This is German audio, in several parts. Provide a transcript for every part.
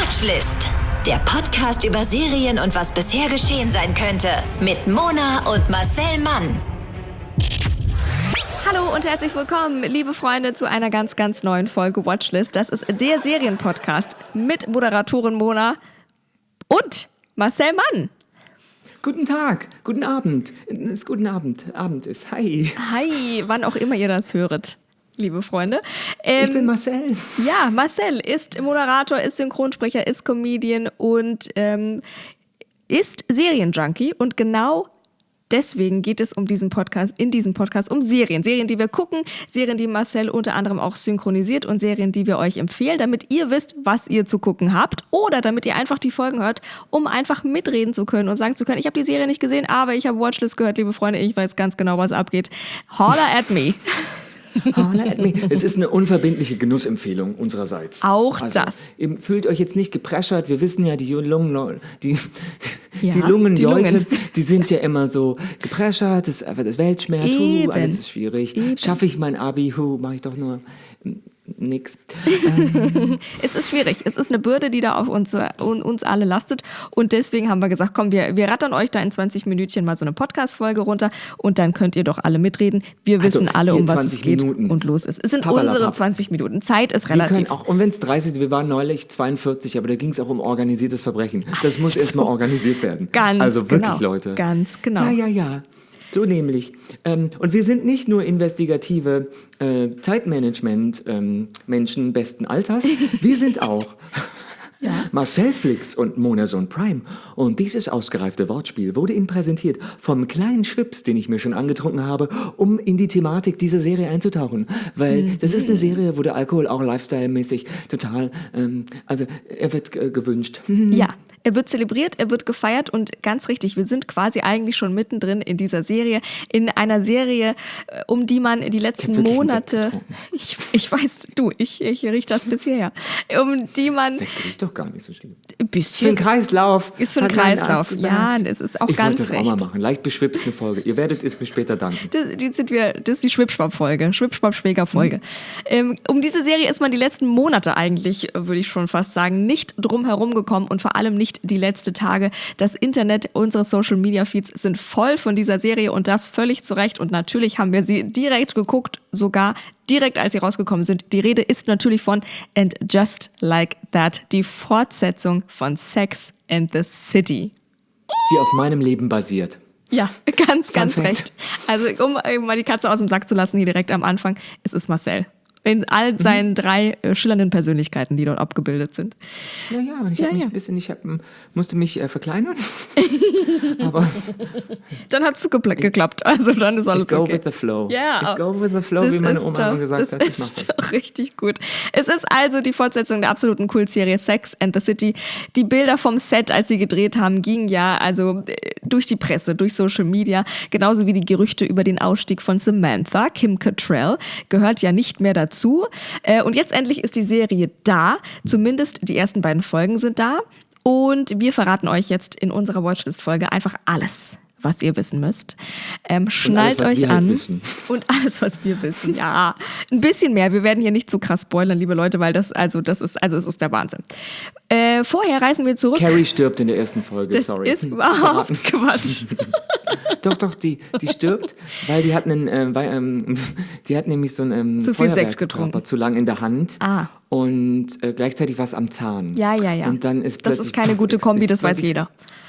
Watchlist. Der Podcast über Serien und was bisher geschehen sein könnte. Mit Mona und Marcel Mann. Hallo und herzlich willkommen, liebe Freunde, zu einer ganz, ganz neuen Folge Watchlist. Das ist der Serienpodcast mit Moderatorin Mona und Marcel Mann. Guten Tag, guten Abend. Abend ist. Hi. Hi, wann auch immer ihr das höret, liebe Freunde. Ich bin Marcel. Ja, Marcel ist Moderator, ist Synchronsprecher, ist Comedian und ist Serienjunkie. Und genau deswegen geht es in diesem Podcast um Serien. Serien, die wir gucken, Serien, die Marcel unter anderem auch synchronisiert und Serien, die wir euch empfehlen, damit ihr wisst, was ihr zu gucken habt oder damit ihr einfach die Folgen hört, um einfach mitreden zu können und sagen zu können, ich habe die Serie nicht gesehen, aber ich habe Watchlist gehört, liebe Freunde, ich weiß ganz genau, was abgeht. Holla at me. Es ist eine unverbindliche Genussempfehlung unsererseits. Auch das. Ihr fühlt euch jetzt nicht gepressured. Wir wissen ja, die Lungenleute, die Lungen. die sind ja immer so gepressured. Das ist einfach das Weltschmerz. Alles ist schwierig. Schaffe ich mein Abi? Mache ich doch nur nix. Es ist schwierig. Es ist eine Bürde, die da auf uns alle lastet. Und deswegen haben wir gesagt, komm, wir rattern euch da in 20 Minütchen mal so eine Podcast-Folge runter und dann könnt ihr doch alle mitreden. Wir wissen alle, um was es geht und los ist. Es sind unsere 20 Minuten. Zeit ist relativ. Wir können auch, und wenn es 30 ist, wir waren neulich 42, aber da ging es auch um organisiertes Verbrechen. Das muss erstmal organisiert werden. Ganz wirklich, Leute. Ganz genau. Ja. So nämlich. Und wir sind nicht nur investigative Zeitmanagement-Menschen besten Alters, wir sind auch Marcel Flix und Mona Sohn Prime. Und dieses ausgereifte Wortspiel wurde Ihnen präsentiert vom kleinen Schwips, den ich mir schon angetrunken habe, um in die Thematik dieser Serie einzutauchen. Weil das ist eine Serie, wo der Alkohol auch lifestyle-mäßig total, er wird gewünscht. Ja. Er wird zelebriert, er wird gefeiert und ganz richtig, wir sind quasi eigentlich schon mittendrin in dieser Serie, in einer Serie, um die man die letzten Monate, ich weiß, ich rieche das bis hierher, um die man... Sekt riecht doch gar nicht so schlimm. Ein bisschen. Ist für einen Kreislauf. Ist für einen Kreislauf, ja, es ist auch ganz recht. Ich wollte das auch mal machen, leicht beschwipst eine Folge. Ihr werdet es mir später danken. Das ist die Schwipschwapp-Folge, Schwipschwapp-Schwäger-Folge. Um diese Serie ist man die letzten Monate eigentlich, würde ich schon fast sagen, nicht drum herum gekommen und vor allem nicht die letzten Tage. Das Internet, unsere Social-Media-Feeds sind voll von dieser Serie und das völlig zu Recht. Und natürlich haben wir sie direkt geguckt, sogar direkt, als sie rausgekommen sind. Die Rede ist natürlich von And Just Like That, die Fortsetzung von Sex and the City. Die auf meinem Leben basiert. Ja, ganz recht. Also um mal die Katze aus dem Sack zu lassen, hier direkt am Anfang, es ist Marcel. In all seinen 3 schillernden Persönlichkeiten, die dort abgebildet sind. Ja, und ich musste mich verkleinern. Aber dann hat es geklappt. Also dann ist alles okay. Go with the flow. Yeah. Ich go with the flow, wie meine Oma immer gesagt hat. Das ist doch richtig gut. Es ist also die Fortsetzung der absoluten Kultserie Sex and the City. Die Bilder vom Set, als sie gedreht haben, gingen ja also durch die Presse, durch Social Media. Genauso wie die Gerüchte über den Ausstieg von Samantha. Kim Cattrall gehört ja nicht mehr dazu. Und jetzt endlich ist die Serie da. Zumindest die ersten 2 Folgen sind da. Und wir verraten euch jetzt in unserer Watchlist-Folge einfach alles, was ihr wissen müsst. Schnallt euch an. Und alles, was wir wissen. Ja, ein bisschen mehr. Wir werden hier nicht zu krass spoilern, liebe Leute, weil es ist der Wahnsinn. Vorher reisen wir zurück. Carrie stirbt in der ersten Folge, das sorry. Das ist überhaupt Quatsch. Doch, die stirbt, weil die hat nämlich so einen zu viel Sekt getrunken, zu lang in der Hand und gleichzeitig was am Zahn. Ja. Und dann ist das ist keine gute Kombi, das weiß jeder.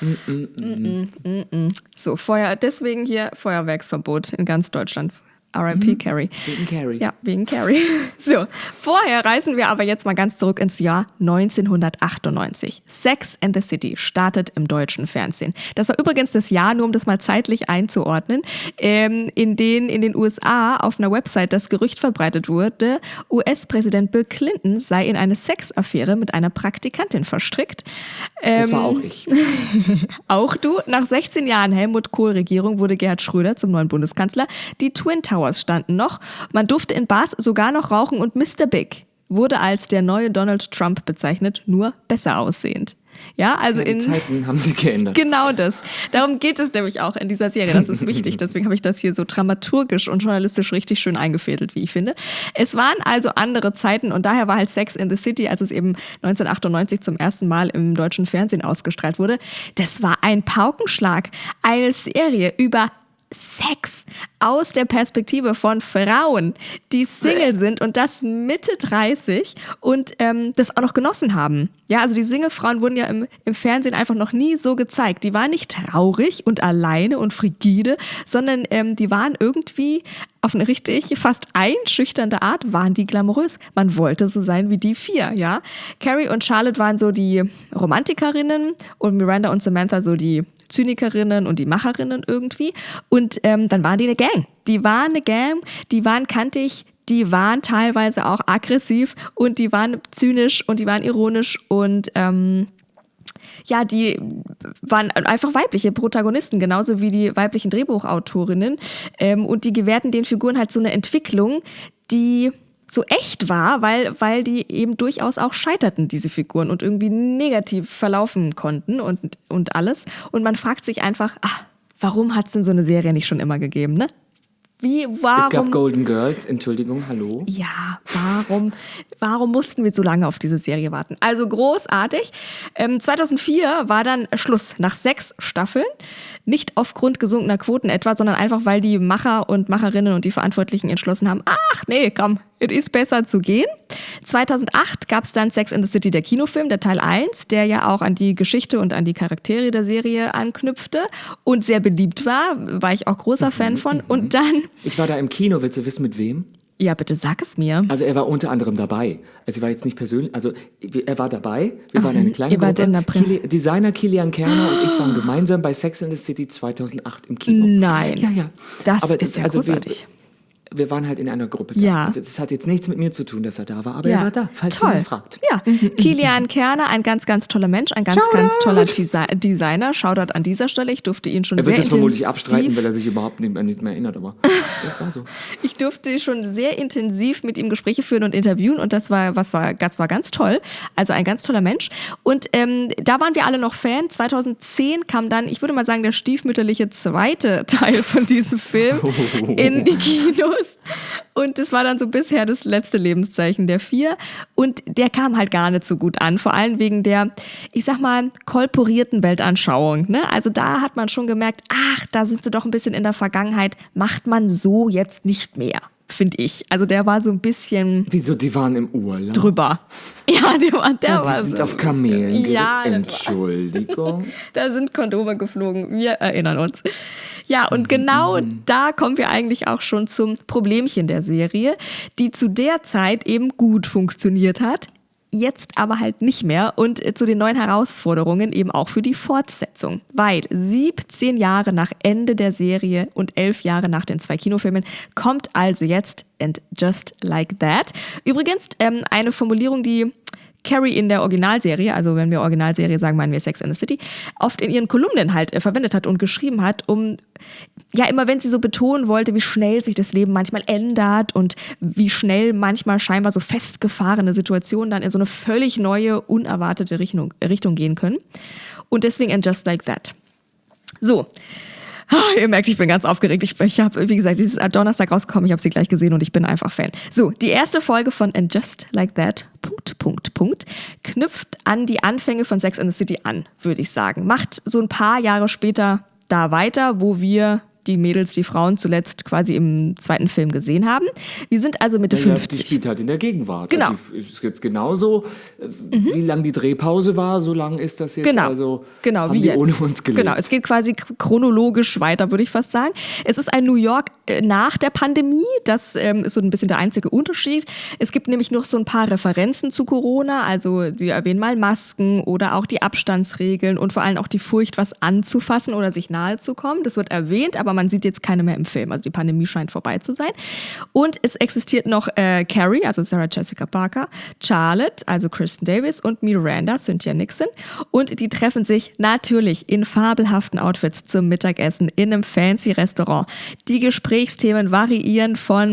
So, deswegen hier Feuerwerksverbot in ganz Deutschland. R.I.P. Carrie. Wegen Carrie. Ja, wegen Carrie. So, vorher reisen wir aber jetzt mal ganz zurück ins Jahr 1998. Sex and the City startet im deutschen Fernsehen. Das war übrigens das Jahr, nur um das mal zeitlich einzuordnen, in den USA auf einer Website das Gerücht verbreitet wurde, US-Präsident Bill Clinton sei in eine Sexaffäre mit einer Praktikantin verstrickt. Das war auch ich. Auch du. Nach 16 Jahren Helmut Kohl-Regierung wurde Gerhard Schröder zum neuen Bundeskanzler. Die Twin Towers standen noch. Man durfte in Bars sogar noch rauchen und Mr. Big wurde als der neue Donald Trump bezeichnet, nur besser aussehend. Ja, also die Zeiten haben sich geändert. Genau das. Darum geht es nämlich auch in dieser Serie. Das ist wichtig. Deswegen habe ich das hier so dramaturgisch und journalistisch richtig schön eingefädelt, wie ich finde. Es waren also andere Zeiten und daher war halt Sex in the City, als es eben 1998 zum ersten Mal im deutschen Fernsehen ausgestrahlt wurde, das war ein Paukenschlag. Eine Serie über Sex aus der Perspektive von Frauen, die Single sind und das Mitte 30 und das auch noch genossen haben. Ja, also die Single-Frauen wurden ja im Fernsehen einfach noch nie so gezeigt. Die waren nicht traurig und alleine und frigide, sondern die waren irgendwie auf eine richtig fast einschüchternde Art, waren die glamourös. Man wollte so sein wie die 4, ja. Carrie und Charlotte waren so die Romantikerinnen und Miranda und Samantha so die Zynikerinnen und die Macherinnen irgendwie. Und dann waren die eine Gang. Die waren eine Gang, die waren kantig, die waren teilweise auch aggressiv und die waren zynisch und die waren ironisch und ja, die waren einfach weibliche Protagonisten, genauso wie die weiblichen Drehbuchautorinnen. Und die gewährten den Figuren halt so eine Entwicklung, die so echt war, weil die eben durchaus auch scheiterten, diese Figuren, und irgendwie negativ verlaufen konnten und alles. Und man fragt sich einfach, warum hat es denn so eine Serie nicht schon immer gegeben, ne? Es gab Golden Girls, Entschuldigung, hallo? Ja, warum mussten wir so lange auf diese Serie warten? Also großartig. 2004 war dann Schluss nach 6 Staffeln. Nicht aufgrund gesunkener Quoten etwa, sondern einfach, weil die Macher und Macherinnen und die Verantwortlichen entschlossen haben, ach nee, komm, es ist besser zu gehen. 2008 gab es dann Sex and the City, der Kinofilm, der Teil 1, der ja auch an die Geschichte und an die Charaktere der Serie anknüpfte und sehr beliebt war ich auch großer Fan von. Und dann... Ich war da im Kino, willst du wissen, mit wem? Ja, bitte sag es mir. Also er war unter anderem dabei. Also er war jetzt nicht persönlich, also er war dabei. Wir waren eine kleine Gruppe. Designer Kilian Kerner und ich waren gemeinsam bei Sex and the City 2008 im Kino. Nein. Ja. Das ist ja großartig. Wir waren halt in einer Gruppe. Ja. Also es hat jetzt nichts mit mir zu tun, dass er da war, aber er war da, falls jemand fragt. Ja, Kilian Kerner, ein ganz, ganz toller Mensch, ein ganz, ganz toller Designer. Shoutout an dieser Stelle, ich durfte ihn schon sehr intensiv... Er wird das vermutlich abstreiten, weil er sich überhaupt nicht mehr erinnert, aber das war so. Ich durfte schon sehr intensiv mit ihm Gespräche führen und interviewen und das war ganz toll. Also ein ganz toller Mensch. Und da waren wir alle noch Fan. 2010 kam dann, ich würde mal sagen, der stiefmütterliche zweite Teil von diesem Film in die Kinos. Und das war dann so bisher das letzte Lebenszeichen der 4. Und der kam halt gar nicht so gut an. Vor allem wegen der, ich sag mal, kolporierten Weltanschauung. Ne? Also da hat man schon gemerkt, da sind sie doch ein bisschen in der Vergangenheit. Macht man so jetzt nicht mehr, finde ich. Also der war so ein bisschen... Wieso, die waren im Urlaub? Drüber. Ja, der war die sind auf Kamelen. Ja, Entschuldigung. Da sind Kondome geflogen. Wir erinnern uns. Ja, und genau da kommen wir eigentlich auch schon zum Problemchen der Serie, die zu der Zeit eben gut funktioniert hat. Jetzt aber halt nicht mehr und zu den neuen Herausforderungen eben auch für die Fortsetzung. Weit 17 Jahre nach Ende der Serie und 11 Jahre nach den 2 Kinofilmen kommt also jetzt And Just Like That. Übrigens eine Formulierung, die Carrie in der Originalserie, also wenn wir Originalserie sagen, meinen wir Sex and the City, oft in ihren Kolumnen halt verwendet hat und geschrieben hat, um, ja, immer wenn sie so betonen wollte, wie schnell sich das Leben manchmal ändert und wie schnell manchmal scheinbar so festgefahrene Situationen dann in so eine völlig neue, unerwartete Richtung gehen können. Und deswegen And Just Like That. So. Ihr merkt, ich bin ganz aufgeregt. Ich habe, wie gesagt, dieses Donnerstag rausgekommen, ich habe sie gleich gesehen und ich bin einfach Fan. So, die erste Folge von And Just Like That, ... knüpft an die Anfänge von Sex and the City an, würde ich sagen. Macht so ein paar Jahre später da weiter, wo wir die Mädels, die Frauen zuletzt quasi im 2. Film gesehen haben. Wir sind also Mitte 50. Die spielt halt in der Gegenwart. Genau. Die ist jetzt genauso, wie lang die Drehpause war, so lang ist das jetzt. Genau. Also genau, haben die ohne uns gelebt. Genau, es geht quasi chronologisch weiter, würde ich fast sagen. Es ist ein New York nach der Pandemie. Das ist so ein bisschen der einzige Unterschied. Es gibt nämlich noch so ein paar Referenzen zu Corona. Also sie erwähnen mal Masken oder auch die Abstandsregeln und vor allem auch die Furcht, was anzufassen oder sich nahe zu kommen. Das wird erwähnt, aber man sieht jetzt keine mehr im Film. Also die Pandemie scheint vorbei zu sein. Und es existiert noch Carrie, also Sarah Jessica Parker, Charlotte, also Kristen Davis und Miranda, Cynthia Nixon. Und die treffen sich natürlich in fabelhaften Outfits zum Mittagessen in einem fancy Restaurant. Die Gesprächsthemen variieren von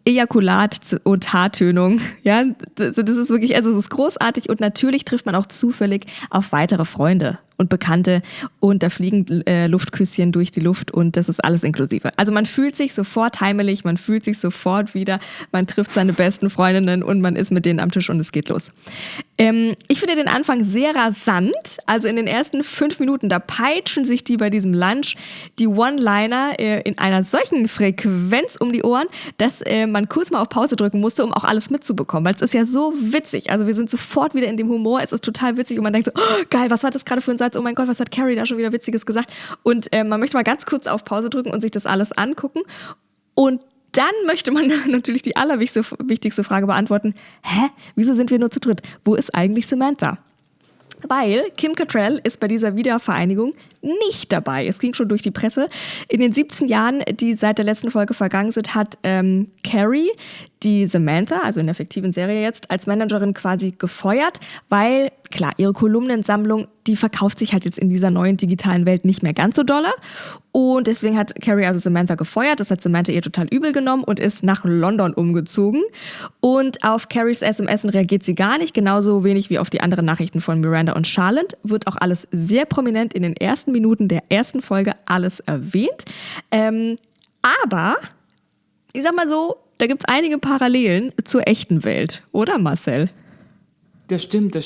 Ejakulat und Haartönung. Ja, das ist wirklich, also es ist großartig und natürlich trifft man auch zufällig auf weitere Freunde und Bekannte und da fliegen Luftküsschen durch die Luft und das ist alles inklusive. Also man fühlt sich sofort heimelig, man fühlt sich sofort wieder, man trifft seine besten Freundinnen und man ist mit denen am Tisch und es geht los. Ich finde den Anfang sehr rasant, also in den ersten 5 Minuten, da peitschen sich die bei diesem Lunch die One-Liner in einer solchen Frequenz um die Ohren, dass man kurz mal auf Pause drücken musste, um auch alles mitzubekommen, weil es ist ja so witzig. Also wir sind sofort wieder in dem Humor, es ist total witzig und man denkt so, oh, geil, was war das gerade für ein Satz? Oh mein Gott, was hat Carrie da schon wieder Witziges gesagt? Und man möchte mal ganz kurz auf Pause drücken und sich das alles angucken. Und dann möchte man natürlich die allerwichtigste Frage beantworten. Wieso sind wir nur zu dritt? Wo ist eigentlich Samantha? Weil Kim Cattrall ist bei dieser Wiedervereinigung nicht dabei. Es ging schon durch die Presse. In den 17 Jahren, die seit der letzten Folge vergangen sind, hat Carrie die Samantha, also in der fiktiven Serie jetzt, als Managerin quasi gefeuert, weil, klar, ihre Kolumnensammlung, die verkauft sich halt jetzt in dieser neuen digitalen Welt nicht mehr ganz so dolle. Und deswegen hat Carrie also Samantha gefeuert. Das hat Samantha ihr total übel genommen und ist nach London umgezogen. Und auf Carries SMS reagiert sie gar nicht, genauso wenig wie auf die anderen Nachrichten von Miranda und Charlotte. Wird auch alles sehr prominent in den ersten Minuten der ersten Folge alles erwähnt. Aber, ich sag mal so, da gibt es einige Parallelen zur echten Welt, oder Marcel? Das stimmt.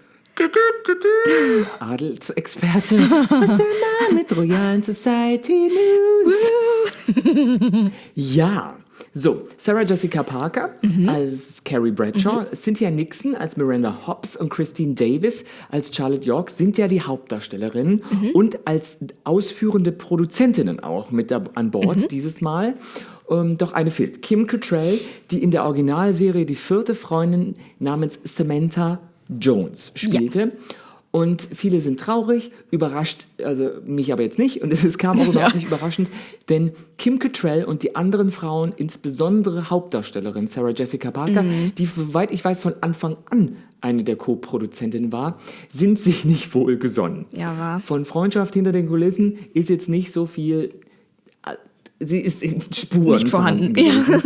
Adelsexperte. Was denn mal mit Royal Society News? Ja, so, Sarah Jessica Parker als Carrie Bradshaw, Cynthia Nixon als Miranda Hobbs und Christine Davis als Charlotte York sind ja die Hauptdarstellerinnen und als ausführende Produzentinnen auch mit an Bord dieses Mal. Doch eine fehlt. Kim Cattrall, die in der Originalserie die 4. Freundin namens Samantha Jones spielte. Ja. Und viele sind traurig, überrascht, also mich aber jetzt nicht. Und es kam auch überhaupt nicht überraschend, denn Kim Cattrall und die anderen Frauen, insbesondere Hauptdarstellerin Sarah Jessica Parker, die, soweit ich weiß, von Anfang an eine der Co-Produzentinnen war, sind sich nicht wohlgesonnen. Ja, wahr. Von Freundschaft hinter den Kulissen ist jetzt nicht so viel. Sie ist in Spuren nicht vorhanden gewesen.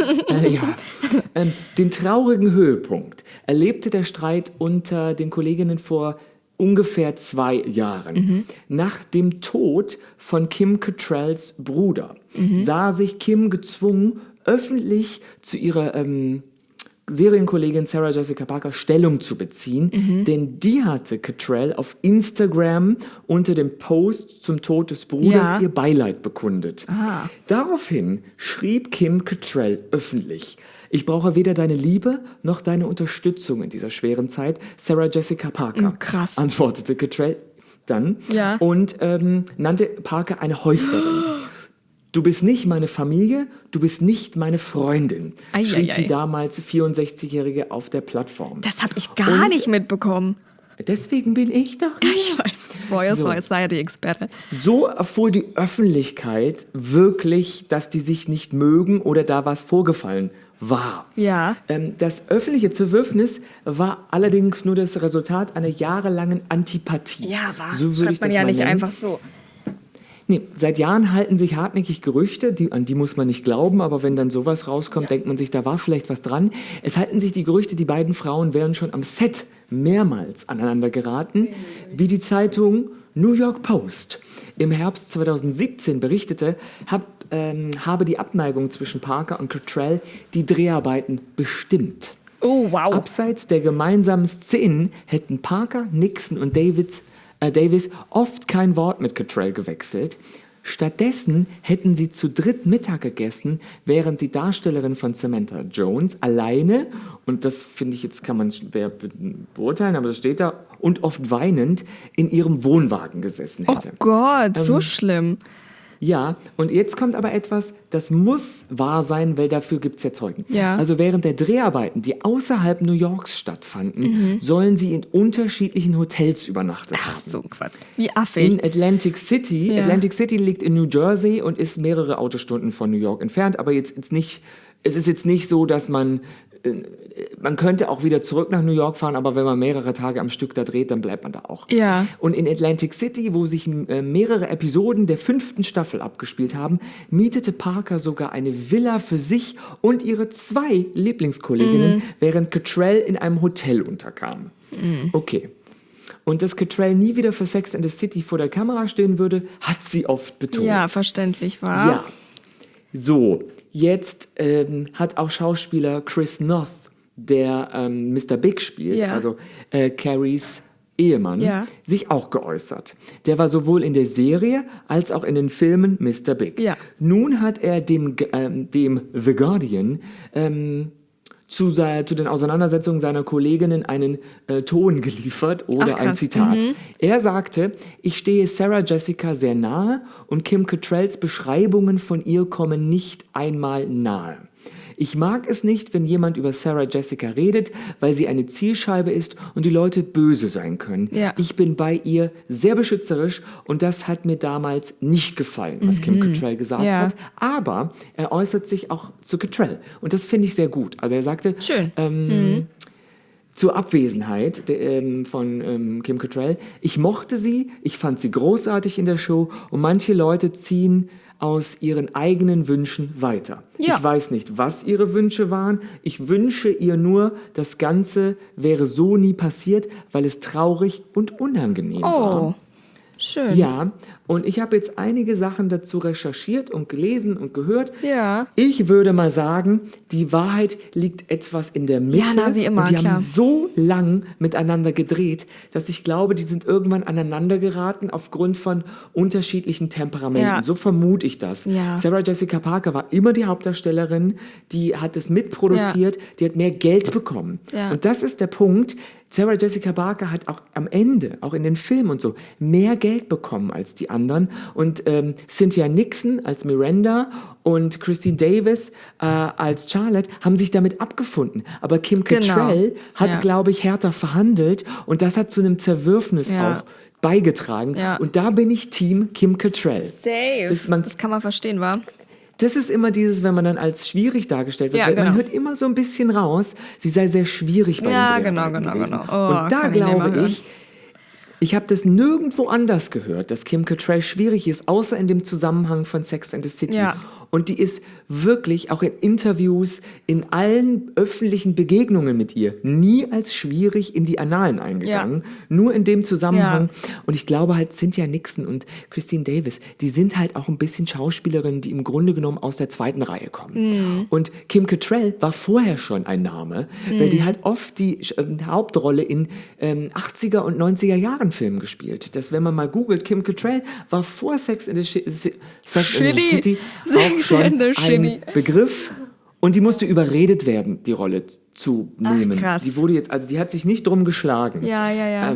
Den traurigen Höhepunkt erlebte der Streit unter den Kolleginnen vor ungefähr 2 Jahren. Nach dem Tod von Kim Cattralls Bruder sah sich Kim gezwungen, öffentlich zu ihrer Serienkollegin Sarah Jessica Parker Stellung zu beziehen, denn die hatte Cattrall auf Instagram unter dem Post zum Tod des Bruders ihr Beileid bekundet. Ah. Daraufhin schrieb Kim Cattrall öffentlich: Ich brauche weder deine Liebe noch deine Unterstützung in dieser schweren Zeit, Sarah Jessica Parker. Krass. Antwortete Cattrall dann und nannte Parker eine Heuchlerin. Du bist nicht meine Familie, du bist nicht meine Freundin, schrieb die damals 64-Jährige auf der Plattform. Das habe ich gar nicht mitbekommen. Deswegen bin ich doch hier. Ich weiß. Royal Society Experte. So erfuhr die Öffentlichkeit wirklich, dass die sich nicht mögen oder da was vorgefallen war. Ja. Das öffentliche Zerwürfnis war allerdings nur das Resultat einer jahrelangen Antipathie. Ja, war. So würde ich das man ja mal nicht nennen. einfach so. Nee, seit Jahren halten sich hartnäckig Gerüchte, an die muss man nicht glauben, aber wenn dann sowas rauskommt, denkt man sich, da war vielleicht was dran. Es halten sich die Gerüchte, die beiden Frauen wären schon am Set mehrmals aneinander geraten, wie die Zeitung New York Post im Herbst 2017 berichtete, habe die Abneigung zwischen Parker und Cattrall die Dreharbeiten bestimmt. Oh, wow. Abseits der gemeinsamen Szenen hätten Parker, Nixon und Davis oft kein Wort mit Cattrall gewechselt. Stattdessen hätten sie zu dritt Mittag gegessen, während die Darstellerin von Samantha Jones alleine, und das finde ich jetzt, kann man schwer beurteilen, aber das steht da, und oft weinend in ihrem Wohnwagen gesessen hätte. Oh Gott, so schlimm. Ja, und jetzt kommt aber etwas, das muss wahr sein, weil dafür gibt es ja Zeugen. Ja. Also während der Dreharbeiten, die außerhalb New Yorks stattfanden, sollen sie in unterschiedlichen Hotels übernachtet haben. Ach so, Quatsch. Wie affig. In Atlantic City. Ja. Atlantic City liegt in New Jersey und ist mehrere Autostunden von New York entfernt, aber es ist jetzt nicht so, dass man man könnte auch wieder zurück nach New York fahren, aber wenn man mehrere Tage am Stück da dreht, dann bleibt man da auch. Ja. Und in Atlantic City, wo sich mehrere Episoden der 5. Staffel abgespielt haben, mietete Parker sogar eine Villa für sich und ihre 2 Lieblingskolleginnen, während Cottrell in einem Hotel unterkam. Okay. Und dass Cottrell nie wieder für Sex and the City vor der Kamera stehen würde, hat sie oft betont. Ja, verständlich, war. Ja. So, jetzt hat auch Schauspieler Chris Noth, der Mr. Big spielt, Ja. also Carries Ehemann, Ja. sich auch geäußert. Der war sowohl in der Serie als auch in den Filmen Mr. Big. Ja. Nun hat er dem The Guardian zu den Auseinandersetzungen seiner Kolleginnen einen Ton geliefert oder Ach, ein krass. Zitat. Er sagte, ich stehe Sarah Jessica sehr nahe und Kim Cattralls Beschreibungen von ihr kommen nicht einmal nahe. Ich mag es nicht, wenn jemand über Sarah Jessica redet, weil sie eine Zielscheibe ist und die Leute böse sein können. Ja. Ich bin bei ihr sehr beschützerisch und das hat mir damals nicht gefallen, was Kim Cattrall gesagt Ja. hat. Aber er äußert sich auch zu Cattrall und das finde ich sehr gut. Also er sagte, Schön. zur Abwesenheit von Kim Cattrall. Ich mochte sie, ich fand sie großartig in der Show und manche Leute ziehen aus ihren eigenen Wünschen weiter. Ja. Ich weiß nicht, was ihre Wünsche waren. Ich wünsche ihr nur, das Ganze wäre so nie passiert, weil es traurig und unangenehm war. Oh, schön. Ja, und ich habe jetzt einige Sachen dazu recherchiert und gelesen und gehört. Ja. Ich würde mal sagen, die Wahrheit liegt etwas in der Mitte. Ja, na, wie immer, und die klar. haben so lang miteinander gedreht, dass ich glaube, die sind irgendwann aneinander geraten aufgrund von unterschiedlichen Temperamenten. Ja. So vermute ich das. Ja. Sarah Jessica Parker war immer die Hauptdarstellerin, die hat es mitproduziert, die hat mehr Geld bekommen. Ja. Und das ist der Punkt. Sarah Jessica Parker hat auch am Ende, auch in den Filmen und so, mehr Geld bekommen als die anderen. Und Cynthia Nixon als Miranda und Christine Davis als Charlotte haben sich damit abgefunden. Aber Kim Cattrall hat, Ja. glaube ich, härter verhandelt und das hat zu einem Zerwürfnis Ja. auch beigetragen. Ja. Und da bin ich Team Kim Cattrall. Safe. Das, Das kann man verstehen, wa? das ist immer dieses, wenn man dann als schwierig dargestellt wird. Ja, weil genau. Man hört immer so ein bisschen raus, sie sei sehr schwierig bei Ja, den genau, Dreharbeiten genau, gewesen. genau. Oh, Und da kann ich nicht mal glaube hören. ich habe das nirgendwo anders gehört, dass Kim Cattrall schwierig ist, außer in dem Zusammenhang von Sex and the City. Ja. Und die ist wirklich auch in Interviews, in allen öffentlichen Begegnungen mit ihr nie als schwierig in die Annalen eingegangen. Nur in dem Zusammenhang. Und ich glaube halt, Cynthia Nixon und Christine Davis, die sind halt auch ein bisschen Schauspielerinnen, die im Grunde genommen aus der zweiten Reihe kommen. Und Kim Cattrall war vorher schon ein Name, weil die halt oft die Hauptrolle in 80er und 90er Jahren Filmen gespielt. Dass, wenn man mal googelt, Kim Cattrall war vor Sex in the City auch schon in the ein City. Begriff. Und die musste überredet werden, die Rolle zu nehmen. krass. Die wurde jetzt, also die hat sich nicht drum geschlagen. Ja.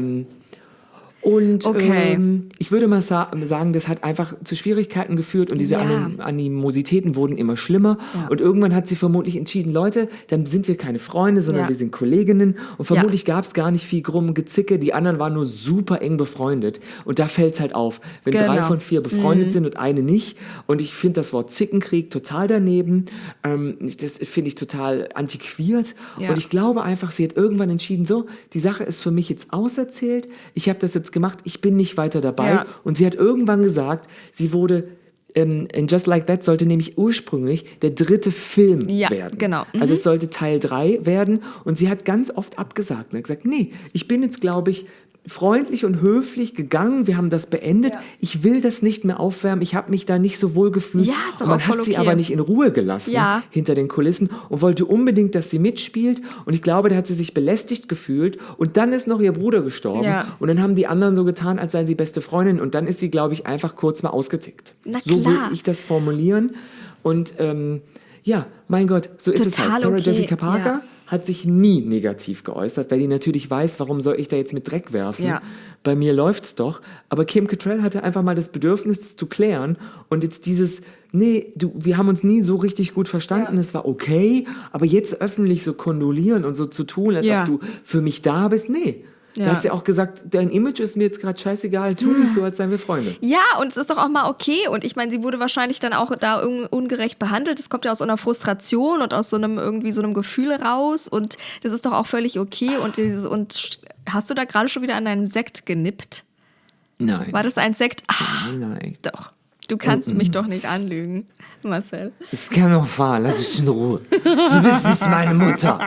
Und Okay. ich würde mal sagen, das hat einfach zu Schwierigkeiten geführt und diese Ja. Animositäten wurden immer schlimmer. Ja. Und irgendwann hat sie vermutlich entschieden, Leute, dann sind wir keine Freunde, sondern Ja. wir sind Kolleginnen. Und vermutlich gab es gar nicht viel Gezicke. Die anderen waren nur super eng befreundet. Und da fällt es halt auf, wenn 3 Genau. von 4 befreundet sind und eine nicht. Und ich finde das Wort Zickenkrieg total daneben. Das finde ich total antiquiert. Ja. Und ich glaube einfach, sie hat irgendwann entschieden, so, die Sache ist für mich jetzt auserzählt. Ich habe das jetzt gemacht, ich bin nicht weiter dabei. Ja. Und sie hat irgendwann gesagt, sie wurde in Just Like That sollte nämlich ursprünglich der 3. Film Ja, werden. genau. Also es sollte Teil 3 werden und sie hat ganz oft abgesagt und hat gesagt, nee, ich bin jetzt, glaube ich, freundlich und höflich gegangen, wir haben das beendet, ich will das nicht mehr aufwärmen, ich habe mich da nicht so wohl gefühlt. Ja, ist und aber man auch voll hat sie okay. aber nicht in Ruhe gelassen Ja. hinter den Kulissen und wollte unbedingt, dass sie mitspielt und ich glaube, da hat sie sich belästigt gefühlt und dann ist noch ihr Bruder gestorben Ja. und dann haben die anderen so getan, als seien sie beste Freundin und dann ist sie, glaube ich, einfach kurz mal ausgetickt. Na So will klar. ich das formulieren und ja, mein Gott, so ist es Total halt. Sarah okay, Jessica Parker ja. hat sich nie negativ geäußert, weil die natürlich weiß, warum soll ich da jetzt mit Dreck werfen? Ja. Bei mir läuft's doch. Aber Kim Cattrall hatte einfach mal das Bedürfnis, das zu klären. Und jetzt dieses, nee, wir haben uns nie so richtig gut verstanden, es war okay, aber jetzt öffentlich so kondolieren und so zu tun, als Ja. ob du für mich da bist, nee. Da Ja. hat sie auch gesagt, dein Image ist mir jetzt gerade scheißegal, tu nicht so, als seien wir Freunde. Ja, und es ist doch auch mal okay. Und ich meine, sie wurde wahrscheinlich dann auch da ungerecht behandelt. Das kommt ja aus so einer Frustration und aus so einem irgendwie so einem Gefühl raus. Und das ist doch auch völlig okay. Und hast du da gerade schon wieder an deinem Sekt genippt? Nein. War das ein Sekt? Ach, Nein. doch. Du kannst mich doch nicht anlügen, Marcel. Es kann doch fahren, lass mich in Ruhe. Du bist nicht meine Mutter.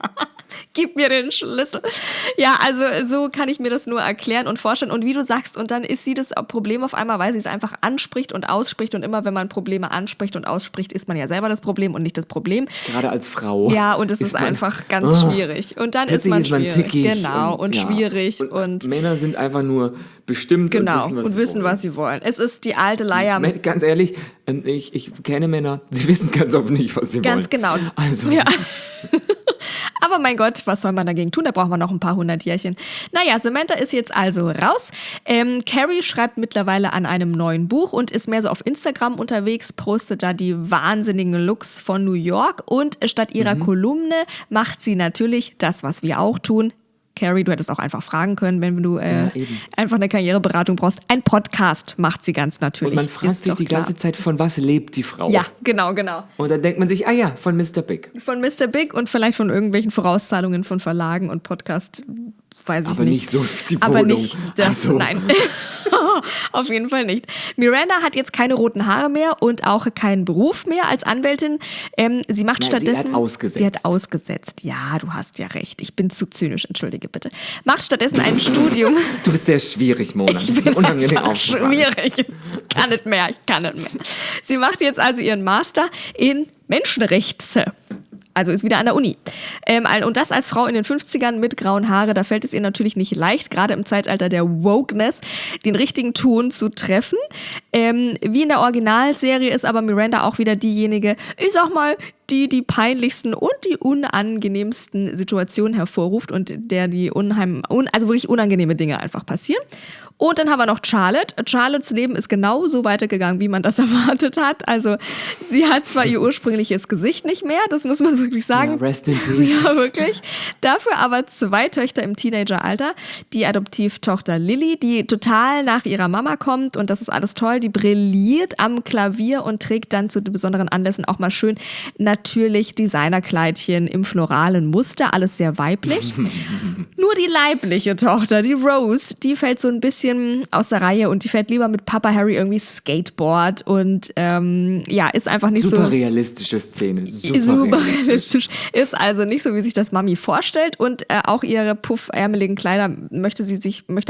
Gib mir den Schlüssel. Ja, also so kann ich mir das nur erklären und vorstellen. Und wie du sagst, und dann ist sie das Problem auf einmal, weil sie es einfach anspricht und ausspricht. Und immer, wenn man Probleme anspricht und ausspricht, ist man ja selber das Problem und nicht das Problem. Gerade als Frau. Ja, und es ist einfach ganz schwierig. Und dann ist man schwierig. Zickig genau, und ja. schwierig. Und Männer sind einfach nur bestimmt genau, und wissen, was sie wollen. Es ist die alte Leier. Ganz ehrlich, ich kenne Männer, sie wissen ganz oft nicht, was sie wollen. Ganz genau. Also. Ja. Aber mein Gott, was soll man dagegen tun? Da brauchen wir noch ein paar 100 Jährchen. Naja, Samantha ist jetzt also raus. Carrie schreibt mittlerweile an einem neuen Buch und ist mehr so auf Instagram unterwegs, postet da die wahnsinnigen Looks von New York und statt ihrer Kolumne macht sie natürlich das, was wir auch tun. Carrie, du hättest auch einfach fragen können, wenn du einfach eine Karriereberatung brauchst. Ein Podcast macht sie ganz natürlich. Und man fragt sich die ganze Zeit, von was lebt die Frau? Ja, genau. Und dann denkt man sich, von Mr. Big. Von Mr. Big und vielleicht von irgendwelchen Vorauszahlungen von Verlagen und Podcast, weiß ich nicht. Aber nicht so die Wohnung. Aber nicht das, so. Nein. Auf jeden Fall nicht. Miranda hat jetzt keine roten Haare mehr und auch keinen Beruf mehr als Anwältin. Sie macht stattdessen... Sie hat ausgesetzt. Sie hat ausgesetzt. Ja, du hast ja recht. Ich bin zu zynisch, entschuldige bitte. Macht stattdessen ein Studium. Du bist sehr schwierig, Mona. Das ist mir unangenehm aufgefallen. Schwierig. Ich kann nicht mehr. Sie macht jetzt also ihren Master in Menschenrechte. Also ist wieder an der Uni. Und das als Frau in den 50ern mit grauen Haare, da fällt es ihr natürlich nicht leicht, gerade im Zeitalter der Wokeness, den richtigen Ton zu treffen. Wie in der Originalserie ist aber Miranda auch wieder diejenige, ich sag mal, die peinlichsten und die unangenehmsten Situationen hervorruft und der die also wirklich unangenehme Dinge einfach passieren. Und dann haben wir noch Charlotte. Charlottes Leben ist genauso weitergegangen, wie man das erwartet hat. Also sie hat zwar ihr ursprüngliches Gesicht nicht mehr, das muss man wirklich sagen. Ja, rest in peace. Ja, wirklich. Dafür aber 2 Töchter im Teenageralter. Die Adoptivtochter Lily, die total nach ihrer Mama kommt und das ist alles toll. Die brilliert am Klavier und trägt dann zu besonderen Anlässen auch mal schön natürlich Designerkleidchen im floralen Muster. Alles sehr weiblich. Nur die leibliche Tochter, die Rose, die fällt so ein bisschen aus der Reihe und die fährt lieber mit Papa Harry irgendwie Skateboard und ist einfach nicht super realistische Szene. Super realistisch. Ist also nicht so, wie sich das Mami vorstellt und auch ihre puffärmeligen Kleider möchte sie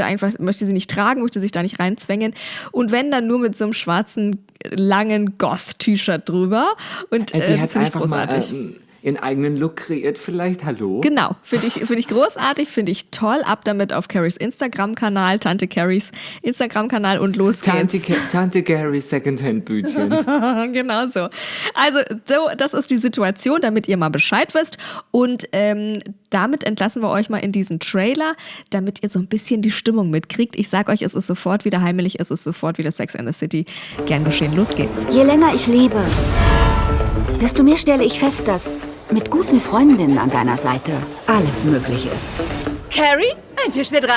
nicht tragen, möchte sich da nicht reinzwängen und wenn, dann nur mit so einem schwarzen, langen Goth-T-Shirt drüber und die hat einfach großartig. mal ihren eigenen Look kreiert vielleicht, hallo? Genau, finde ich großartig, finde ich toll. Ab damit auf Carries Instagram-Kanal, Tante Carries Instagram-Kanal und los geht's. Tante Carries Secondhand-Bütchen. Genau so. Also das ist die Situation, damit ihr mal Bescheid wisst und damit entlassen wir euch mal in diesen Trailer, damit ihr so ein bisschen die Stimmung mitkriegt. Ich sag euch, es ist sofort wieder heimelig, es ist sofort wieder Sex and the City. Gern geschehen, los geht's. Je länger ich lebe, desto mehr stelle ich fest, dass mit guten Freundinnen an deiner Seite alles möglich ist. Carrie, ein Tisch für 3?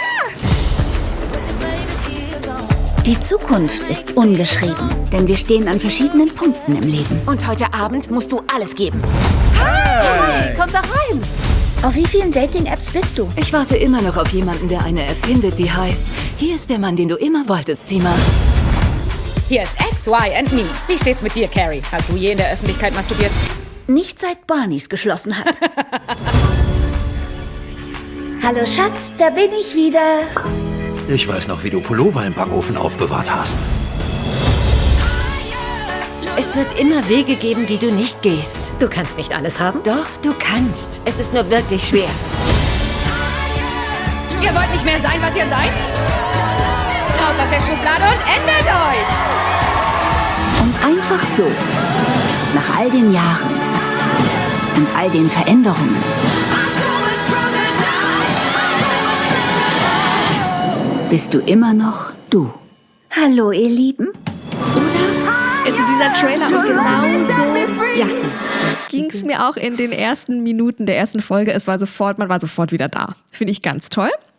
Die Zukunft ist ungeschrieben, denn wir stehen an verschiedenen Punkten im Leben. Und heute Abend musst du alles geben. Hi! Komm doch rein! Auf wie vielen Dating-Apps bist du? Ich warte immer noch auf jemanden, der eine erfindet, die heißt: Hier ist der Mann, den du immer wolltest, sieh mal. Hier ist X, Y and Me. Wie steht's mit dir, Carrie? Hast du je in der Öffentlichkeit masturbiert? Nicht seit Barneys geschlossen hat. Hallo Schatz, da bin ich wieder. Ich weiß noch, wie du Pullover im Backofen aufbewahrt hast. Es wird immer Wege geben, die du nicht gehst. Du kannst nicht alles haben. Doch, du kannst. Es ist nur wirklich schwer. Ihr wollt nicht mehr sein, was ihr seid? Raus aus der Schublade und ändert euch! Und einfach so, nach all den Jahren und all den Veränderungen, bist du immer noch du. Hallo, ihr Lieben. Also dieser Trailer und genau so ging es mir auch in den ersten Minuten der ersten Folge. Man war sofort wieder da. Finde ich ganz toll.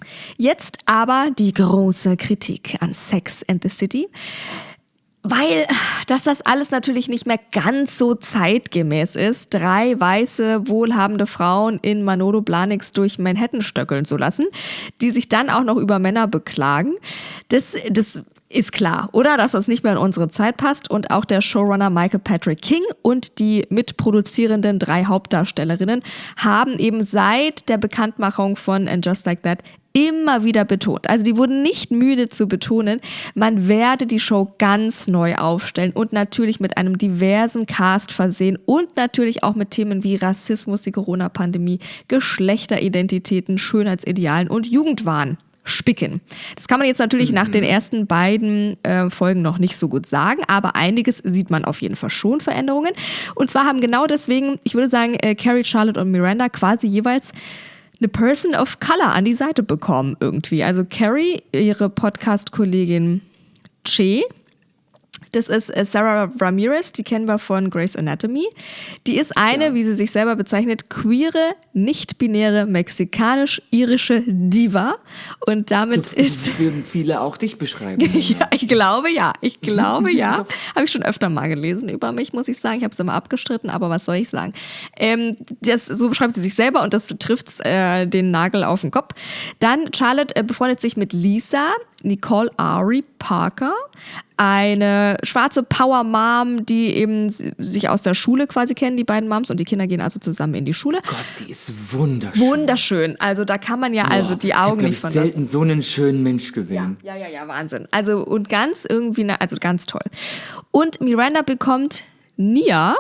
Jetzt aber die große Kritik an Sex and the City. Weil, dass das alles natürlich nicht mehr ganz so zeitgemäß ist, 3 weiße, wohlhabende Frauen in Manolo Blahniks durch Manhattan stöckeln zu lassen, die sich dann auch noch über Männer beklagen, das ist klar, oder? Dass das nicht mehr in unsere Zeit passt. Und auch der Showrunner Michael Patrick King und die mitproduzierenden 3 Hauptdarstellerinnen haben eben seit der Bekanntmachung von And Just Like That immer wieder betont. Also die wurden nicht müde zu betonen, man werde die Show ganz neu aufstellen und natürlich mit einem diversen Cast versehen und natürlich auch mit Themen wie Rassismus, die Corona-Pandemie, Geschlechteridentitäten, Schönheitsidealen und Jugendwahn spicken. Das kann man jetzt natürlich nach den ersten beiden Folgen noch nicht so gut sagen, aber einiges sieht man auf jeden Fall schon, Veränderungen. Und zwar haben genau deswegen, ich würde sagen, Carrie, Charlotte und Miranda quasi jeweils eine Person of Color an die Seite bekommen irgendwie. Also Carrie, ihre Podcast-Kollegin Che, das ist Sarah Ramirez, die kennen wir von Grey's Anatomy. Die ist eine, wie sie sich selber bezeichnet, queere, nicht-binäre, mexikanisch-irische Diva. Und damit würden viele auch dich beschreiben. Ja, ich glaube ja. Habe ich schon öfter mal gelesen über mich, muss ich sagen. Ich habe es immer abgestritten, aber was soll ich sagen? So beschreibt sie sich selber und das trifft den Nagel auf den Kopf. Dann Charlotte befreundet sich mit Lisa Nicole Ari Parker, eine schwarze Power-Mom, die eben sich aus der Schule quasi kennen, die beiden Moms, und die Kinder gehen also zusammen in die Schule. Gott, die ist wunderschön. Wunderschön. Also da kann man ja also die Augen nicht von... Ich habe selten so einen schönen Mensch gesehen. Ja, Wahnsinn. Also und ganz irgendwie, also ganz toll. Und Miranda bekommt Nia,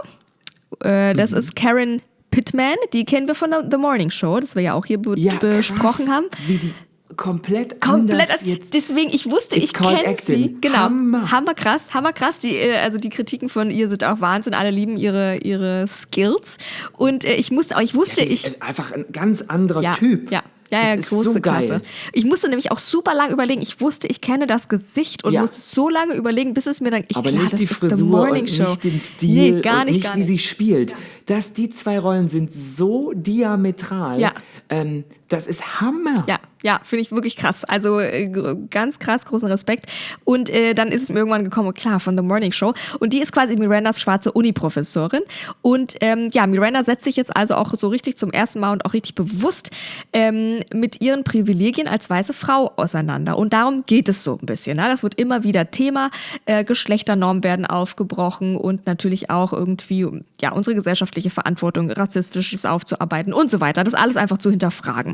das ist Karen Pittman, die kennen wir von The Morning Show, das wir ja auch hier besprochen haben. Wie die komplett anders jetzt. Deswegen, ich wusste, ich kenne sie. Genau. Hammerkrass. Die Kritiken von ihr sind auch Wahnsinn. Alle lieben ihre Skills. Und ich wusste, ist einfach ein ganz anderer Typ. Ja, das ist große so geil. Klasse. Ich musste nämlich auch super lang überlegen. Ich wusste, ich kenne das Gesicht und musste so lange überlegen, bis es mir dann... Aber nicht die Frisur und nicht den Stil und nicht wie sie spielt. Ja. Die 2 Rollen sind so diametral. Ja. Das ist Hammer. Ja, finde ich wirklich krass. Also ganz krass, großen Respekt. Und dann ist es mir irgendwann gekommen, klar, von The Morning Show. Und die ist quasi Mirandas schwarze Uni-Professorin. Und Miranda setzt sich jetzt also auch so richtig zum ersten Mal und auch richtig bewusst mit ihren Privilegien als weiße Frau auseinander. Und darum geht es so ein bisschen. Ne? Das wird immer wieder Thema. Geschlechternormen werden aufgebrochen und natürlich auch irgendwie unsere gesellschaftliche Verantwortung, Rassistisches aufzuarbeiten und so weiter. Das alles einfach zu hinterfragen.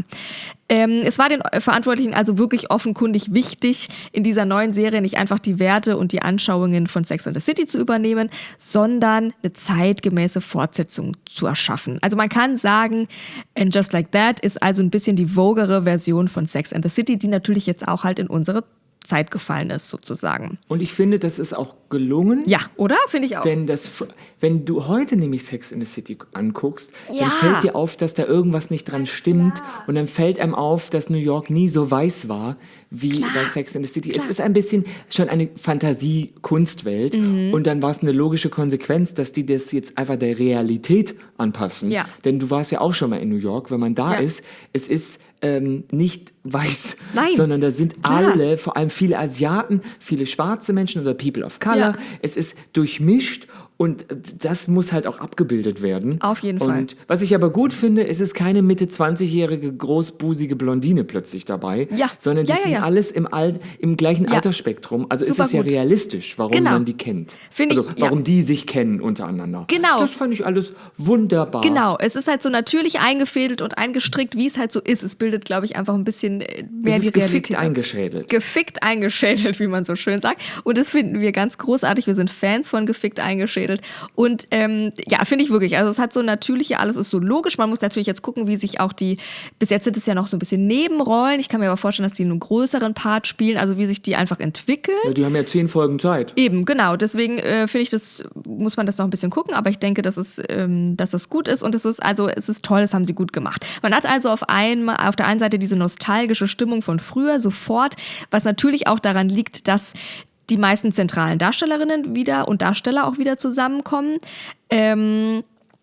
Es war den Verantwortlichen also wirklich offenkundig wichtig, in dieser neuen Serie nicht einfach die Werte und die Anschauungen von Sex and the City zu übernehmen, sondern eine zeitgemäße Fortsetzung zu erschaffen. Also man kann sagen, And Just Like That ist also ein bisschen die vogere Version von Sex and the City, die natürlich jetzt auch halt in unsere Zeit gefallen ist, sozusagen. Und ich finde, das ist auch gelungen. Ja, oder? Finde ich auch. Denn wenn du heute nämlich Sex in the City anguckst, dann fällt dir auf, dass da irgendwas nicht dran stimmt. Und dann fällt einem auf, dass New York nie so weiß war, wie bei Sex in the City. Es ist ein bisschen schon eine Fantasie-Kunstwelt. Und dann war es eine logische Konsequenz, dass die das jetzt einfach der Realität anpassen. Ja. Denn du warst ja auch schon mal in New York. Wenn man da ist, es ist nicht weiß, sondern da sind alle, vor allem viele Asiaten, viele schwarze Menschen oder People of Color. Ja. Es ist durchmischt und das muss halt auch abgebildet werden. Auf jeden Fall. Und was ich aber gut finde, ist es keine Mitte-20-jährige großbusige Blondine plötzlich dabei, sondern die sind alles im gleichen Altersspektrum. Also super ist es ja realistisch, warum man die kennt. Warum die sich kennen untereinander. Genau. Das fand ich alles wunderbar. Genau, es ist halt so natürlich eingefädelt und eingestrickt, wie es halt so ist. Es bildet, glaube ich, einfach ein bisschen mehr die Realität. Gefickt eingeschädelt. Gefickt eingeschädelt, wie man so schön sagt. Und das finden wir ganz großartig. Wir sind Fans von gefickt eingeschädelt. Und finde ich wirklich. Also es hat so natürliche, alles ist so logisch. Man muss natürlich jetzt gucken, wie sich auch bis jetzt sind es ja noch so ein bisschen Nebenrollen. Ich kann mir aber vorstellen, dass die einen größeren Part spielen. Also wie sich die einfach entwickeln. Ja, die haben ja 10 Folgen Zeit. Eben, genau. Deswegen finde ich, muss man das noch ein bisschen gucken. Aber ich denke, dass das gut ist. Und es ist toll, das haben sie gut gemacht. Man hat also auf der einen Seite diese nostalgische Stimmung von früher sofort, was natürlich auch daran liegt, dass die meisten zentralen Darstellerinnen und Darsteller auch wieder zusammenkommen.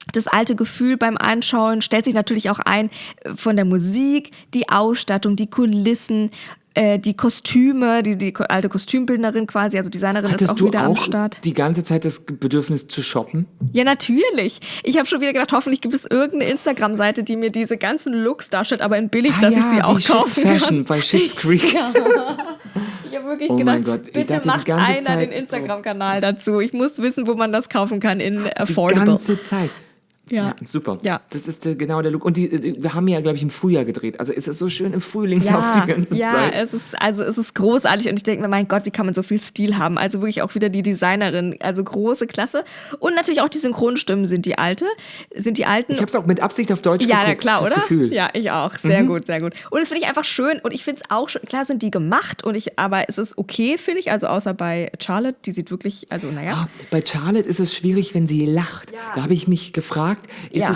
das alte Gefühl beim Anschauen, stellt sich natürlich auch ein von der Musik, die Ausstattung, die Kulissen, die Kostüme, die alte Kostümbildnerin quasi, also Designerin ist auch wieder am Start. Die ganze Zeit das Bedürfnis zu shoppen? Ja, natürlich. Ich habe schon wieder gedacht, hoffentlich gibt es irgendeine Instagram-Seite, die mir diese ganzen Looks darstellt, aber in billig, dass ich sie auch kaufen kann. Fashion bei Schitt's Creek. Ja. Ich habe wirklich gedacht, mein Gott, bitte macht einer den Instagram-Kanal dazu. Ich muss wissen, wo man das kaufen kann in affordable. Die ganze Zeit. Ja, super. Ja. Das ist genau der Look. Und wir haben ja, glaube ich, im Frühjahr gedreht. Also es ist so schön im Frühling auf die ganze Zeit. Ja, es ist großartig. Und ich denke mir, mein Gott, wie kann man so viel Stil haben? Also wirklich auch wieder die Designerin. Also große Klasse. Und natürlich auch die Synchronstimmen sind die alten. Ich habe es auch mit Absicht auf Deutsch geguckt. Ja, na klar, das oder? Gefühl. Ja, ich auch. Sehr gut, sehr gut. Und das finde ich einfach schön. Und ich finde es auch schön. Klar sind die gemacht. Aber es ist okay, finde ich. Also außer bei Charlotte. Die sieht wirklich, also naja. Bei Charlotte ist es schwierig, wenn sie lacht. Ja. Da habe ich mich gefragt, ist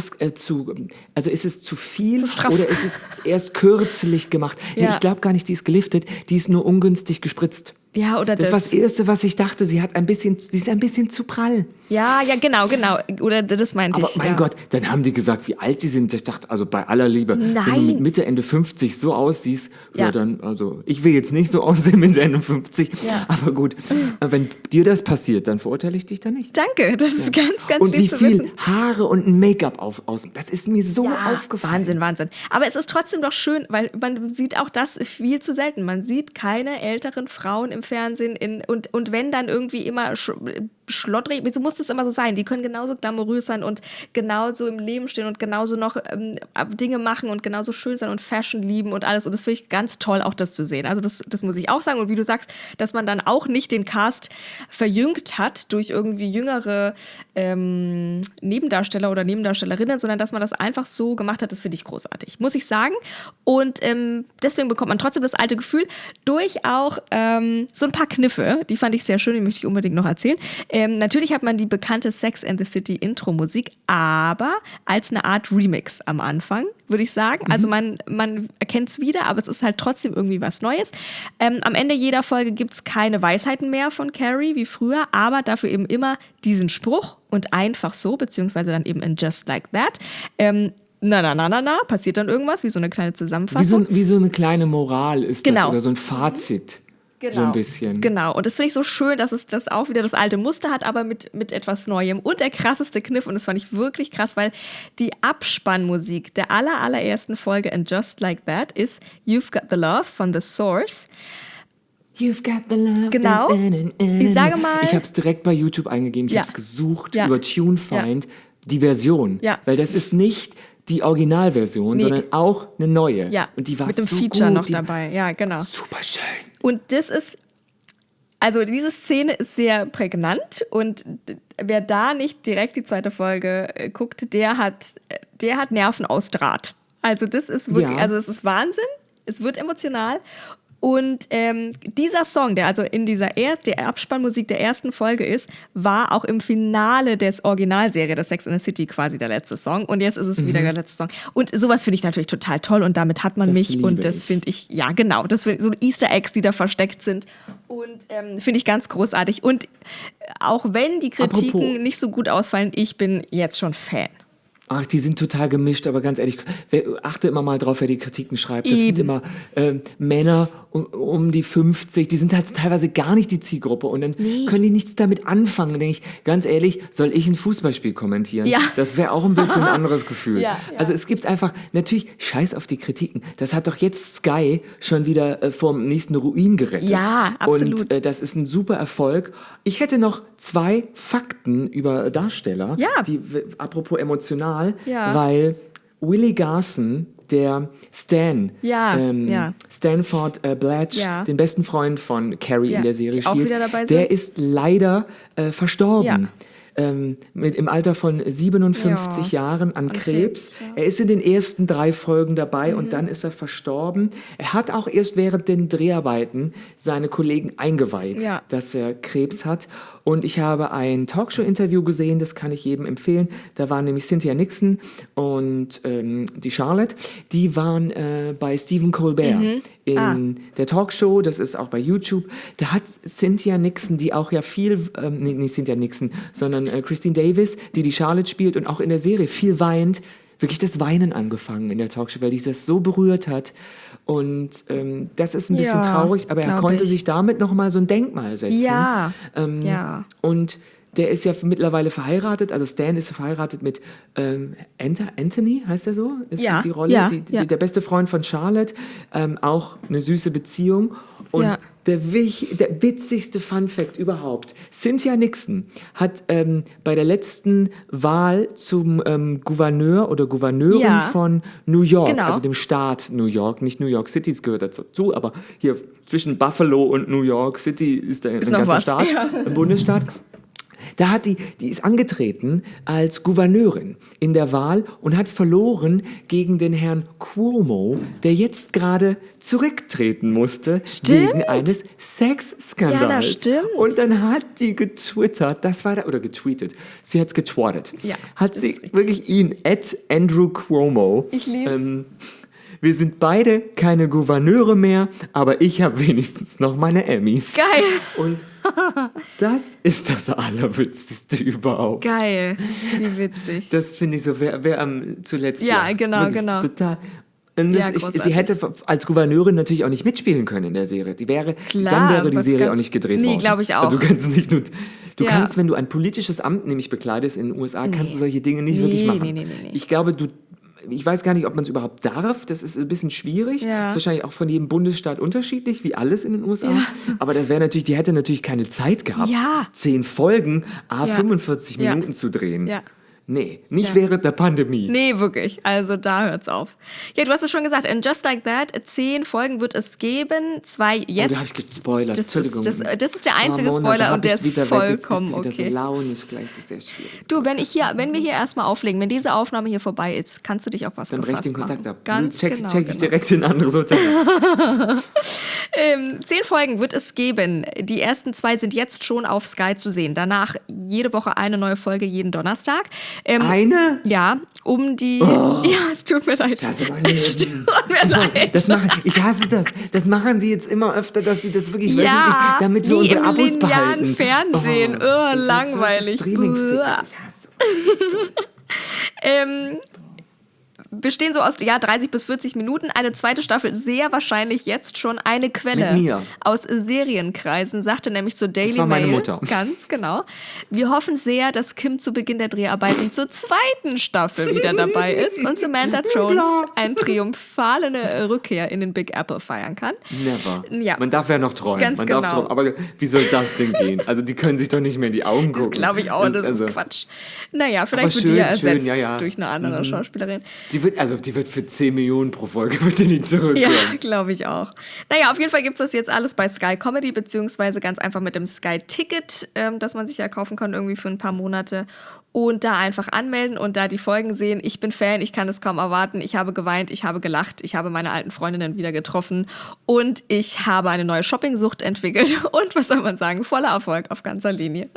es zu viel oder ist es erst kürzlich gemacht? Ja. Nee, ich glaube gar nicht, die ist geliftet, die ist nur ungünstig gespritzt. Ja, oder das war das Erste, was ich dachte. Sie ist ein bisschen zu prall. Ja, genau. Oder das meinte ich. Aber mein Gott, dann haben die gesagt, wie alt die sind. Ich dachte, also bei aller Liebe, wenn du mit Mitte, Ende 50 so aussiehst, dann, also ich will jetzt nicht so aussehen mit Ende 50, aber gut, wenn dir das passiert, dann verurteile ich dich da nicht. Danke, das ist ganz, ganz und lieb zu wissen. Und wie viel Haare und Make-up außen, das ist mir so aufgefallen. Wahnsinn. Aber es ist trotzdem doch schön, weil man sieht auch das viel zu selten. Man sieht keine älteren Frauen im Fernsehen und wenn dann irgendwie immer schlottrig, so muss das immer so sein. Die können genauso glamourös sein und genauso im Leben stehen und genauso noch Dinge machen und genauso schön sein und Fashion lieben und alles. Und das finde ich ganz toll, auch das zu sehen. Also das muss ich auch sagen. Und wie du sagst, dass man dann auch nicht den Cast verjüngt hat durch irgendwie jüngere Nebendarsteller oder Nebendarstellerinnen, sondern dass man das einfach so gemacht hat, das finde ich großartig, muss ich sagen. Und deswegen bekommt man trotzdem das alte Gefühl durch auch so ein paar Kniffe, die fand ich sehr schön, die möchte ich unbedingt noch erzählen. Natürlich hat man die bekannte Sex and the City Intro-Musik, aber als eine Art Remix am Anfang, würde ich sagen. Also man erkennt es wieder, aber es ist halt trotzdem irgendwie was Neues. Am Ende jeder Folge gibt es keine Weisheiten mehr von Carrie wie früher, aber dafür eben immer diesen Spruch und einfach so, beziehungsweise dann eben in Just Like That. Passiert dann irgendwas, wie so eine kleine Zusammenfassung. Wie so eine kleine Moral ist das oder so ein Fazit. Genau. So ein bisschen. Genau. Und das finde ich so schön, dass es das auch wieder das alte Muster hat, aber mit etwas Neuem. Und der krasseste Kniff, und das fand ich wirklich krass, weil die Abspannmusik der allerersten Folge in Just Like That ist You've Got the Love von The Source. You've got the love. Genau. Ich sage mal. Ich habe es direkt bei YouTube eingegeben. Ich habe es gesucht über TuneFind, die Version. Ja. Weil das ist nicht die Originalversion, sondern auch eine neue. Ja, und die war mit dem so Feature gut, noch dabei. Ja, genau. Super schön. Und das ist, also diese Szene ist sehr prägnant und wer da nicht direkt die zweite Folge guckt, der hat Nerven aus Draht. Also das ist wirklich, also es ist Wahnsinn, es wird emotional. Und dieser Song, der also in der Abspannmusik der ersten Folge ist, war auch im Finale des Originalserie, der Sex and the City, quasi der letzte Song. Und jetzt ist es wieder der letzte Song. Und sowas finde ich natürlich total toll. Und damit hat man mich. Und das finde ich, ja genau, das sind so Easter Eggs, die da versteckt sind. Und finde ich ganz großartig. Und auch wenn die Kritiken nicht so gut ausfallen, ich bin jetzt schon Fan. Ach, die sind total gemischt, aber ganz ehrlich, achte immer mal drauf, wer die Kritiken schreibt. Das sind immer Männer um die 50, die sind halt teilweise gar nicht die Zielgruppe und dann können die nichts damit anfangen. Dann denke ich, ganz ehrlich, soll ich ein Fußballspiel kommentieren? Ja. Das wäre auch ein bisschen ein anderes Gefühl. Ja. Also es gibt einfach, natürlich, scheiß auf die Kritiken. Das hat doch jetzt Sky schon wieder vom nächsten Ruin gerettet. Ja, absolut. Und das ist ein super Erfolg. Ich hätte noch 2 Fakten über Darsteller, die, apropos emotional, weil Willie Garson, der Stan, Stanford Blatch, den besten Freund von Carrie in der Serie spielt, der ist leider verstorben. Im Alter von 57 Jahren an Krebs. Er ist in den ersten 3 Folgen dabei und dann ist er verstorben. Er hat auch erst während den Dreharbeiten seine Kollegen eingeweiht, dass er Krebs hat. Und ich habe ein Talkshow-Interview gesehen, das kann ich jedem empfehlen. Da waren nämlich Cynthia Nixon und die Charlotte. Die waren bei Stephen Colbert in der Talkshow. Das ist auch bei YouTube. Da hat Cynthia Nixon, die auch ja viel, nicht Cynthia Nixon, sondern Christine Davis, die Charlotte spielt und auch in der Serie viel weint, wirklich das Weinen angefangen in der Talkshow, weil die das so berührt hat. Und das ist ein bisschen traurig, aber er konnte sich damit nochmal so ein Denkmal setzen. Ja. Und der ist ja mittlerweile verheiratet, also Stan ist verheiratet mit Anthony, heißt er so? Ist die Rolle? Ja. Der beste Freund von Charlotte, auch eine süße Beziehung. Und der witzigste Funfact überhaupt, Cynthia Nixon hat bei der letzten Wahl zum Gouverneur oder Gouverneurin von New York, also dem Staat New York, nicht New York City, es gehört dazu, aber hier zwischen Buffalo und New York City ist ein ganzer Staat, ein Bundesstaat. Da hat die ist angetreten als Gouverneurin in der Wahl und hat verloren gegen den Herrn Cuomo, der jetzt gerade zurücktreten musste wegen eines Sexskandals. Ja, das stimmt. Und dann hat die getwittert, oder getweetet, sie hat es getwattet, hat sie wirklich ihn, @Andrew Cuomo, ich lieb's. Wir sind beide keine Gouverneure mehr, aber ich habe wenigstens noch meine Emmys. Geil. Und das ist das Allerwitzigste überhaupt. Geil, wie witzig. Das finde ich so, wer am zuletzt lacht. Genau, Wirklich genau. Total. Und sie hätte als Gouverneurin natürlich auch nicht mitspielen können in der Serie. Dann wäre die Serie auch nicht gedreht worden. Nee, glaube ich auch. Du kannst nicht Du kannst, wenn du ein politisches Amt nämlich bekleidest in den USA, kannst du solche Dinge nicht wirklich machen. Nee. Ich glaube, ich weiß gar nicht, ob man es überhaupt darf. Das ist ein bisschen schwierig. Ja. Ist wahrscheinlich auch von jedem Bundesstaat unterschiedlich, wie alles in den USA. Ja. Aber die hätte natürlich keine Zeit gehabt, 10 Folgen, 45 Minuten zu drehen. Ja. Nee, nicht während der Pandemie. Nee, wirklich. Also da hört's auf. Ja, du hast es schon gesagt, in Just Like That, 10 Folgen wird es geben, 2 jetzt. Oh, da habe ich gespoilert, Entschuldigung. Das ist der einzige Spoiler und der ist vollkommen okay. So launisch, vielleicht ist sehr schwierig. Du, wenn wir hier erstmal auflegen, wenn diese Aufnahme hier vorbei ist, kannst du dich auf was dann gefasst brech den Kontakt machen. ab. Ganz check genau. ich direkt in ein anderes Hotel. 10 Folgen wird es geben. Die ersten 2 sind jetzt schon auf Sky zu sehen. Danach jede Woche eine neue Folge, jeden Donnerstag. Eine? Ja, Ja, es tut mir leid. Das ist mein Leben. Ich hasse das. Das machen die jetzt immer öfter, dass die das wirklich wöchentlich, damit wir unsere Abos behalten. Fernsehen. Langweilig. Ich hasse bestehen so aus 30 bis 40 Minuten. Eine zweite Staffel sehr wahrscheinlich jetzt schon. Eine Quelle mit mir. Aus Serienkreisen sagte nämlich zur Daily das war meine Mail. Mutter. Ganz genau. Wir hoffen sehr, dass Kim zu Beginn der Dreharbeiten zur zweiten Staffel wieder dabei ist und Samantha Jones eine triumphale Rückkehr in den Big Apple feiern kann. Never. Ja. Man darf ja noch träumen. Ganz genau. Aber wie soll das denn gehen? Also die können sich doch nicht mehr in die Augen gucken. Das glaube ich auch, das ist Quatsch. Naja, vielleicht wird die ersetzt durch eine andere Schauspielerin. Die wird für 10 Millionen pro Folge wird die nicht zurückkommen. Ja, glaube ich auch. Naja, auf jeden Fall gibt es das jetzt alles bei Sky Comedy, beziehungsweise ganz einfach mit dem Sky Ticket, das man sich ja kaufen kann irgendwie für ein paar Monate. Und da einfach anmelden und da die Folgen sehen. Ich bin Fan, ich kann es kaum erwarten. Ich habe geweint, ich habe gelacht, ich habe meine alten Freundinnen wieder getroffen und ich habe eine neue Shoppingsucht entwickelt. Und was soll man sagen, voller Erfolg auf ganzer Linie.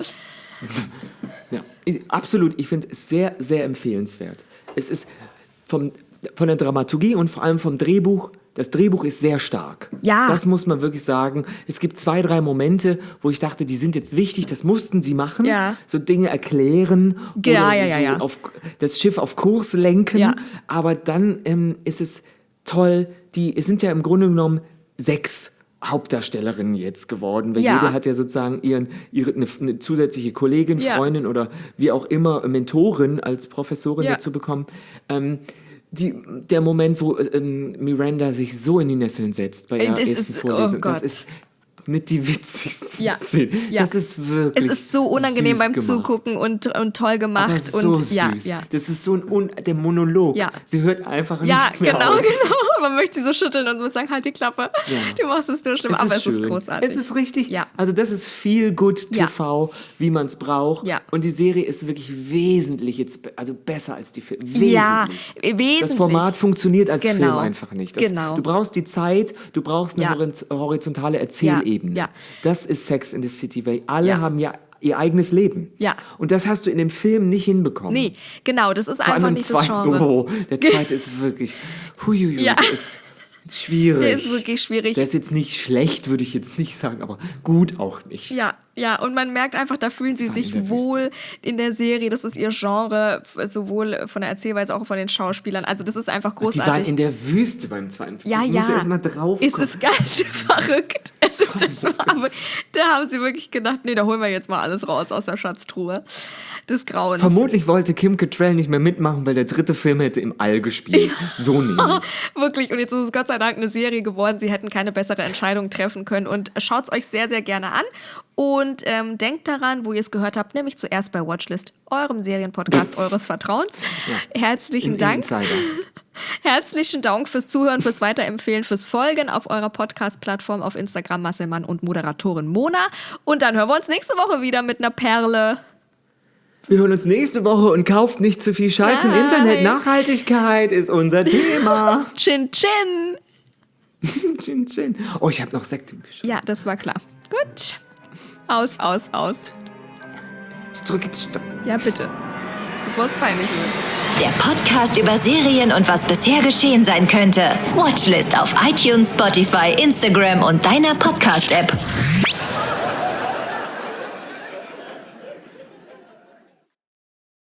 Ja, absolut. Ich finde es sehr, sehr empfehlenswert. Es ist von der Dramaturgie und vor allem vom Drehbuch. Das Drehbuch ist sehr stark. Ja. Das muss man wirklich sagen. Es gibt 2, 3 Momente, wo ich dachte, die sind jetzt wichtig, das mussten sie machen. Ja. So Dinge erklären. Ja. Das Schiff auf Kurs lenken. Ja. Aber dann ist es toll, es sind ja im Grunde genommen 6 Hauptdarstellerinnen jetzt geworden, weil jede hat ja sozusagen eine zusätzliche Kollegin, Freundin oder wie auch immer, Mentorin als Professorin dazu bekommen. Der Moment, wo Miranda sich so in die Nesseln bei der ersten Vorlesung, das ist mit die witzigsten Szenen. Ja. Das ist wirklich es ist so unangenehm beim gemacht. Zugucken und toll gemacht. Aber so und süß. Ja. Das ist so der Monolog. Ja. Sie hört einfach nicht mehr genau, auf. genau. Man möchte sie so schütteln und muss sagen, halt die Klappe. Ja. Du machst es nur schlimm, aber es ist großartig. Es ist richtig. Ja. Also das ist viel good TV, wie man es braucht. Ja. Und die Serie ist wirklich wesentlich besser als die Filme. Wesentlich. Ja, wesentlich. Das Format funktioniert als Film einfach nicht. Genau. Du brauchst die Zeit, du brauchst eine horizontale Erzählebene. Ja. Das ist Sex in the City, weil alle haben ihr eigenes Leben. Ja. Und das hast du in dem Film nicht hinbekommen. Nee, genau, das ist Vor allem einfach im nicht das zweiten, Genre. der zweite ist wirklich, Ja. der ist schwierig. Der ist wirklich schwierig. Der ist jetzt nicht schlecht, würde ich jetzt nicht sagen, aber gut auch nicht. Ja, und man merkt einfach, da fühlen sie in sich der wohl in der Serie. Das ist ihr Genre, sowohl von der Erzählweise als auch von den Schauspielern. Also das ist einfach Die waren großartig. in der Wüste beim zweiten Film. Ja, Ich muss erst mal drauf es kommen. ist ganz verrückt. Da haben sie wirklich gedacht, nee, da holen wir jetzt mal alles raus aus der Schatztruhe des Grauens. Vermutlich wollte Kim Cattrall nicht mehr mitmachen, weil der dritte Film hätte im All gespielt. So nämlich. Wirklich. Und jetzt ist es Gott sei Dank eine Serie geworden. Sie hätten keine bessere Entscheidung treffen können. Und schaut es euch sehr, sehr gerne an. Und denkt daran, wo ihr es gehört habt, nämlich zuerst bei Watchlist, eurem Serienpodcast eures Vertrauens. Herzlichen Dank. Insider. Herzlichen Dank fürs Zuhören, fürs Weiterempfehlen, fürs Folgen auf eurer Podcast-Plattform auf Instagram Marcel Mann und Moderatorin Mona. Und dann hören wir uns nächste Woche wieder mit einer Perle. Wir hören uns nächste Woche und kauft nicht zu viel Scheiß im Nein. Internet. Nachhaltigkeit ist unser Thema. Chin Chin. Chin, chin. Oh, ich habe noch Sekt im Geschirr. Ja, das war klar. Gut. Aus. Ich drücke jetzt Stopp. Ja, bitte. Bevor es peinlich wird. Der Podcast über Serien und was bisher geschehen sein könnte. Watchlist auf iTunes, Spotify, Instagram und deiner Podcast-App.